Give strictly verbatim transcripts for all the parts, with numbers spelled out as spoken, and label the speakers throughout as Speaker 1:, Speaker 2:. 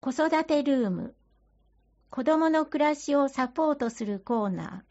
Speaker 1: 子育てルーム、子どもの暮らしをサポートするコーナー、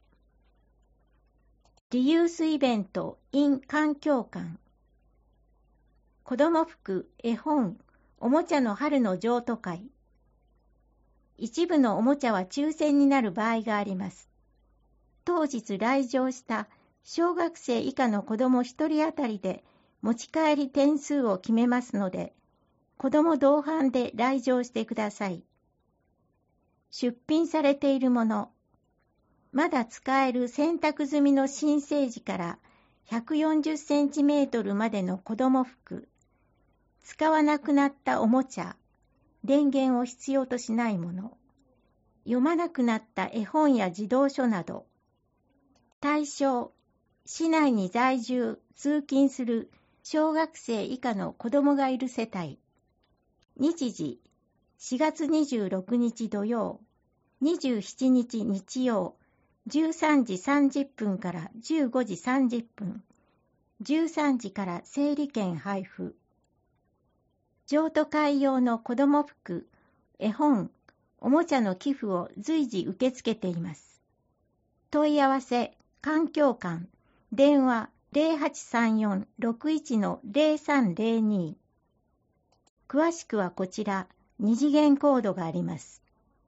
Speaker 1: リユースイベント in 環境館、子ども服、絵本、おもちゃの春の譲渡会。一部のおもちゃは抽選になる場合があります。当日来場した小学生以下の子どもひとり当たりで持ち帰り点数を決めますので、子ども同伴で来場してください。出品されているもの、まだ使える洗濯済みの新生児からひゃくよんじゅっセンチメートルまでの子ども服、使わなくなったおもちゃ、電源を必要としないもの、読まなくなった絵本や児童書など。対象、市内に在住、通勤する小学生以下の子どもがいる世帯。日時、しがつにじゅうろくにち土曜、にじゅうしちにち日曜、じゅうさんじさんじゅっぷんからじゅうごじさんじゅっぷん、じゅうさんじから整理券配布。譲渡会用の子ども服、絵本、おもちゃの寄付を随時受け付けています。問い合わせ、環境館、電話 ゼロはちさんよん ろくいち の ゼロさんゼロに。詳しくはこちら、二次元コードがあります。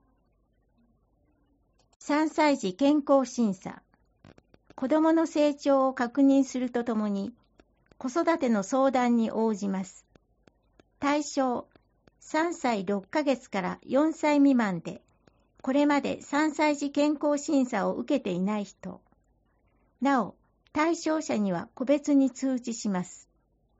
Speaker 1: さんさい児健康審査。子どもの成長を確認するとともに、子育ての相談に応じます。対象、さんさいろっかげつからよんさい未満で、これまでさんさい児健康審査を受けていない人。なお、対象者には個別に通知します。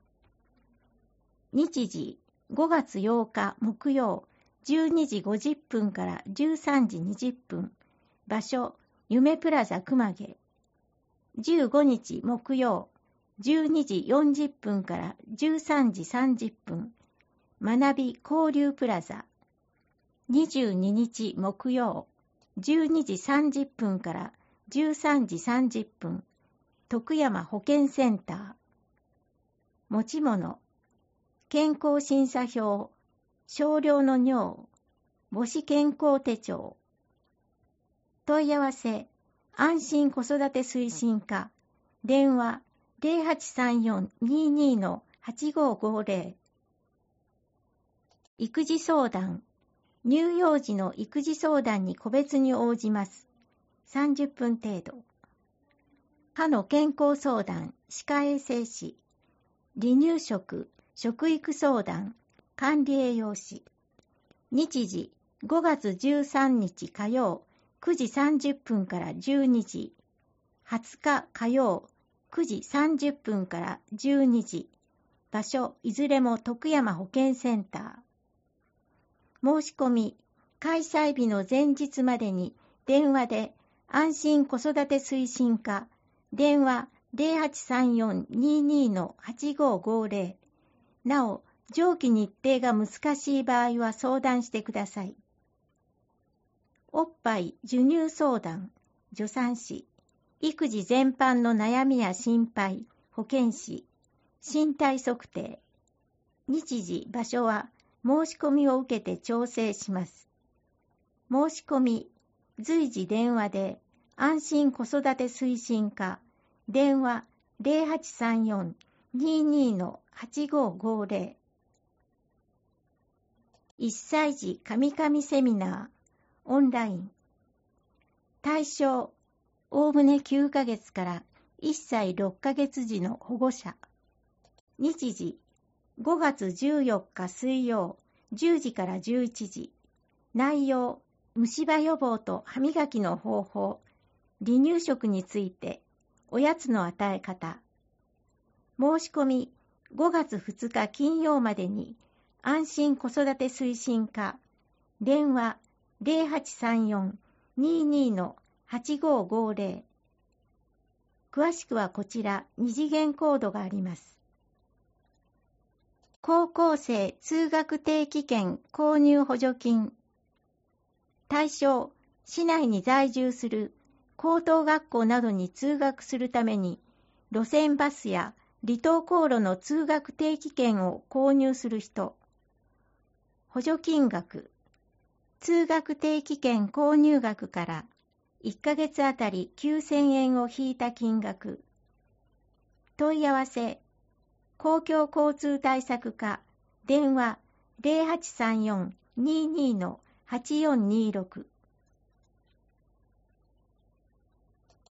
Speaker 1: 日時、ごがつようか木曜、じゅうにじごじゅっぷんからじゅうさんじにじゅっぷん。場所、夢プラザ熊毛。じゅうごにち木曜、じゅうにじよんじゅっぷんからじゅうさんじさんじゅっぷん。学び交流プラザ。にじゅうににち木曜、じゅうにじさんじゅっぷんからじゅうさんじさんじゅっぷん。徳山保健センター。持ち物、健康審査票、少量の尿、母子健康手帳。問い合わせ、安心子育て推進課、電話 ゼロはちさんよん にーにー のはちごーごーぜろ。育児相談、乳幼児の育児相談に個別に応じます。さんじゅっぷん程度。歯の健康相談、歯科衛生士、離乳食、食育相談、管理栄養士。日時、ごがつじゅうさんにち火曜、くじさんじゅっぷんからじゅうにじ。はつか火曜、くじさんじゅっぷんからじゅうにじ。場所、いずれも徳山保健センター。申し込み、開催日の前日までに電話で安心子育て推進課、電話 ゼロはちさんよん にーにー のはちごーごーぜろ。なお、上記日程が難しい場合は相談してください。おっぱい授乳相談、助産師、育児全般の悩みや心配、保健師、身体測定。日時、場所は申し込みを受けて調整します。申し込み、随時電話で安心子育て推進課、電話 ゼロはちさんよん にーにー のはちごーごーぜろ。いっさい児カミカミセミナー、オンライン。対象、おおむねきゅうかげつからいっさいろっかげつ児の保護者。日時、ごがつじゅうよっか水曜、じゅうじからじゅういちじ。内容、虫歯予防と歯磨きの方法、離乳食について、おやつの与え方。申し込み、ごがつふつか金曜までに、安心子育て推進課、電話ゼロはちさんよん にーにー のはちごーごーぜろ。詳しくはこちら、二次元コードがあります。高校生通学定期券購入補助金。対象、市内に在住する高等学校などに通学するために、路線バスや離島航路の通学定期券を購入する人。補助金額、 通学定期券購入額からいっかげつあたりきゅうせんえんを引いた金額。問い合わせ、公共交通対策課、電話 ゼロはちさんよん にーにー はちよんにーろく